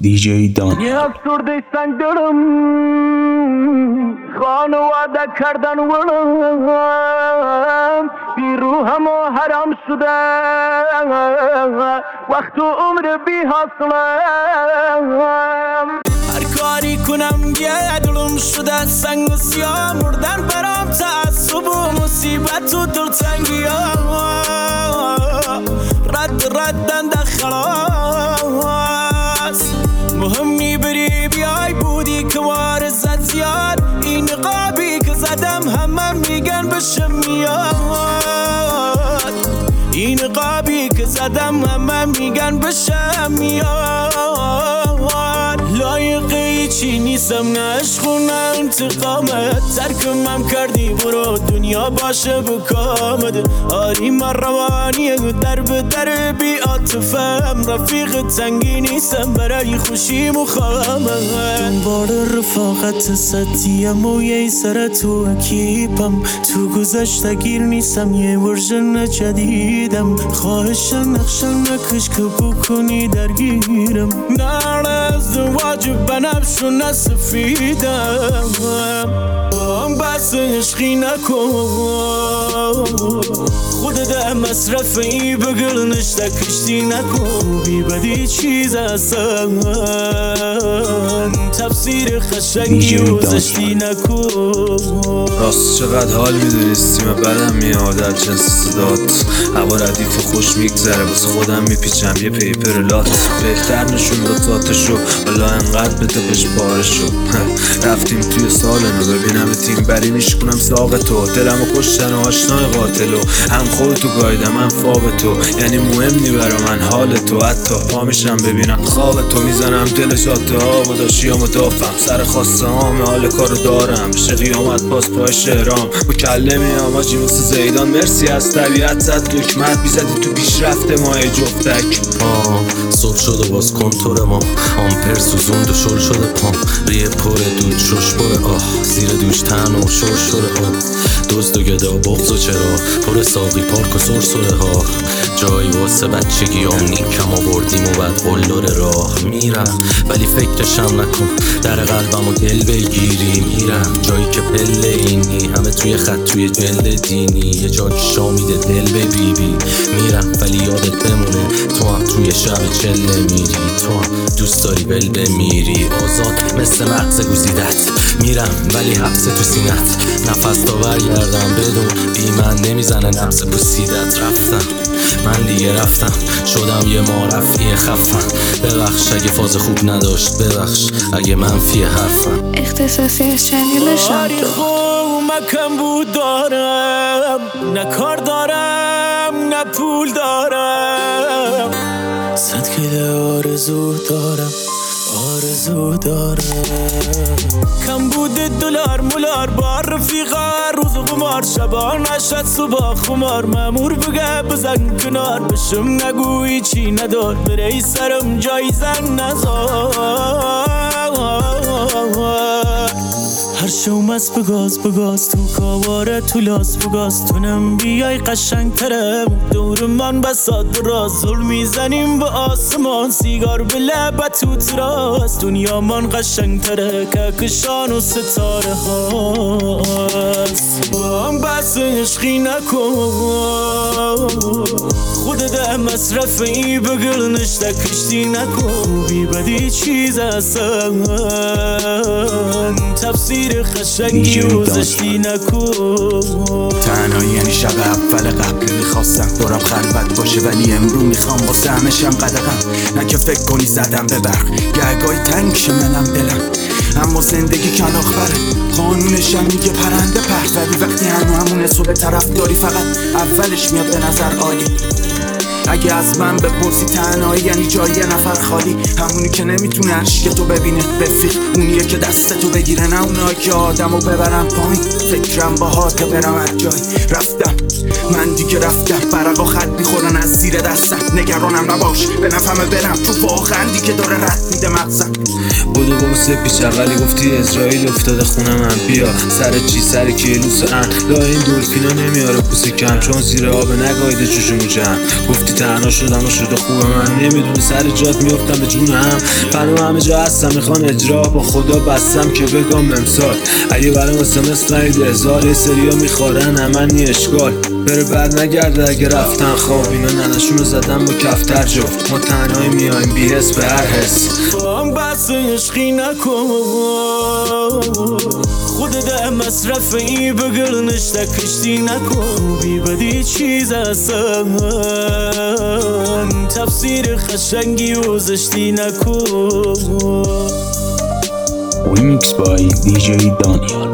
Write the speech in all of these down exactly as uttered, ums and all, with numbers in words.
دیجی دان. یه افسرده سنگ دارم خانواده کردن ولم بی روحم و حرام شده وقت و عمر بی حاصلم هر کاری کنم یه دلم شده سنگ و سیاه مردن برام تعصب و مصیبت و دلتنگی رد ردن دخلاص مهمی بری بیای بودی که وارزت زیاد این نقابی که زدم همه میگن بشم میاد این نقابی که زدم همه میگن بشم میاد لایقی چی نیستم نه عشق و نه انتقامت ترکمم کردی برو دنیا باشه بکامد آری من روانیه در به در بی عاطفم رفیق تنگی نیستم برای خوشی مخامت دنبال رفاقت ستیم و یه سر تو اکیپم تو گذشته گیر نیستم یه ورژن جدیدم خواهش نقشم نکش که بکنی درگیرم نه از واجب بنفش و نسفیدم هم بس عشقی نکن خودت مصرفی بگل نشته کشتی نکن بی بدی چیز هستن تفسیر خشنگی و زشتی نکن راست چقدر حال میدونستیم بدم میاد در جنس صدات هوا ردیف و خوش میگذره بس خودم میپیچم یه پیپر لات بهتر نشون رفاتشو والا انقدر به دقش بارشو رفتیم توی سالنو ببینم تیم بری میشکنم ساق تو دلم و کشتن و آشنای قاتلو هم خودتو گایدم من فاب تو یعنی مهم نی برا من حال تو حتی پا میشم ببینم خواب تو میزنم دل شاته ها و داشتی و مدافم سر خواسته هام حال کارو دارم بشه قیامت باز پای شهرام با کله میام آجی مثل زیدان مرسی از طبیعت زد دکمت بیزدی تو پیشرفت ماه جفتک آه صبح شده باز کنتور ما آمپر سوزوند و شل شده پام ریه پره دود شش بره آه زیر دوش تن و شور شده آه دزد و گدا بغض و چرا پر ساقی پارک و سرسره ها جایی واسه بچگی هم نیکم آوردیم و بعد قلدر راه میرم ولی فکرشم نکن در قلبم و دل بگیری میرم جایی که پله اینی همه توی خط توی جلد دینی یه جا که شامیده دل به بی بی میرم ولی یادت بمونه تو هم توی شب چله میری تو هم دوست داری بل بمیری آزاد مثل مغز گوزیدت میرم ولی حبس تو سینت نفس تا برگردم بدون بی من نمیزنه نفس بوسیدت رفتم من دیگه رفتم شدم یه معرفی خفن ببخش اگه فاز خوب نداشت ببخش اگه منفی حرفم اختصاصی از چنیلشم تو کم بود دارم نه کار دارم نه پول دارم صد کده آرزو دارم آرزو دارم کم بود دلار مولار بار رفیقا روز قمار شبا نشد صبح خمار مامور بگه بزن کنار بشم نگوی چی ندار بری سرم جای زن نزار هر شو مست بگاز بگاز تو کاواره تو لاس بگاز تونم بیای قشنگ تره دور من بسات براز ظلم میزنیم به آسمان سیگار به لبت تو تراس دنیا من قشنگ تره که کشان و ستاره هاست با هم بس عشقی نکن خودت مصرفی بگل نشته کشتی نکن بی بدی چیز هستن تفسیر خشنگی و زشتی نکن تنهایی یعنی شب اول قبل میخواستم دورم خلوت باشه ولی امرو میخوام واسه همشم قدقم نه که فکر کنی زدم به برق گرگای تنگ شه منم دلم اما زندگی کلاخ بره قانونشم میگه پرنده پر زدی وقتی هنو همونه صبح طرف داری فقط اولش میاد به نظر عالی اگه از من بپرسی تنهایی یعنی جای یه نفر خالی همونی که نمیتونه عشق تو ببینه بفیق اونیه که دست تو بگیره نه اونایی که آدمو ببرن پایین فکرم با هات برم از جای رفتم من دیگه رفتم برقا خط میخورن از زیر دستم نگرانم نباش به نفهمه برم تو واقعا دیگه داره رد میده مغزم بودو بوسه پیش اقلی گفتی اسرائیل افتاده خونم هم بیا سر چی سر کیلوس ان لا این دولفینا نمیاره پوسه کم چون زیر آب نگایده چشمو جمع گفتی تنها شدم و شده خوبه من نمیدونی سر جات میفتم به جونم فنو همه جا هستم میخوان اجرا با خدا بستم که بگم امسال اگه برام اسمس نایده هزار سریا میخورن همنی اشکال بره بعد نگرده اگه رفتن خواب اینا ننشونو زدم با کفتر جفت ما تنهایی میایم بی حس به هر حس هم بس عشقی نکن خودت مصرف ای بگل نشته کشتی نکن بی بدی چیز اصلا تفسیر خشنگی و زشتی نکن. Remix by دی جی دانیال.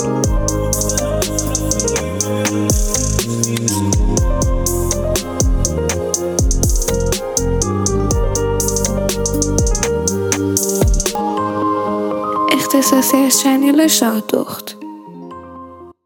اختصاصی از چنل شادخت.